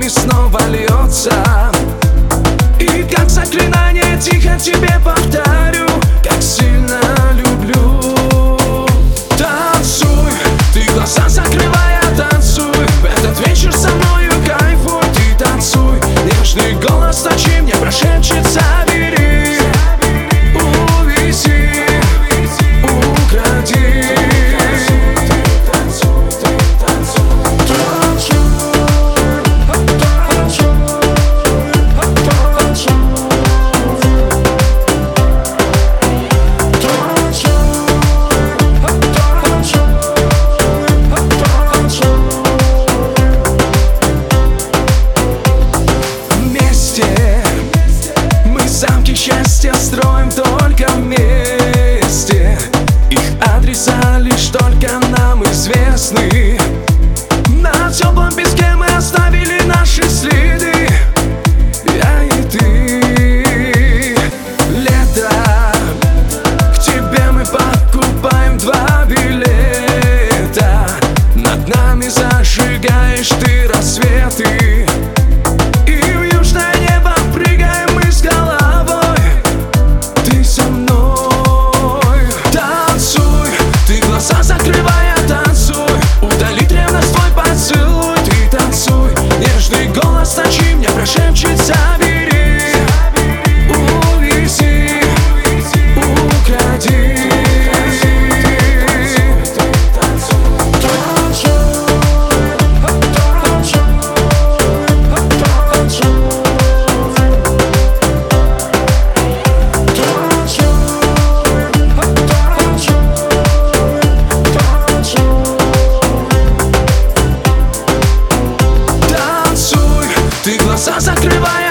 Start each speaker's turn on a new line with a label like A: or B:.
A: и снова льется. И как заклинание тихо тебе повторю, как сильно люблю. Танцуй, ты глаза закрывая, танцуй. В этот вечер со мною кайфуй, ты танцуй. Нежный голос ночи мне прошепчет: забери, увези, укради. Замки счастья строим только вместе. Их адреса лишь только нам известны. На теплом песке мы оставили наши следы, я и ты. Лето, к тебе мы покупаем 2 билета. Над нами зажигаешь ты рассветы. Закрывая, танцуй, удалить ревность твой поцелуй. Ты танцуй, нежный голос ночи мне прошепчет: забери, увези, укради. Ты глаза закрывай.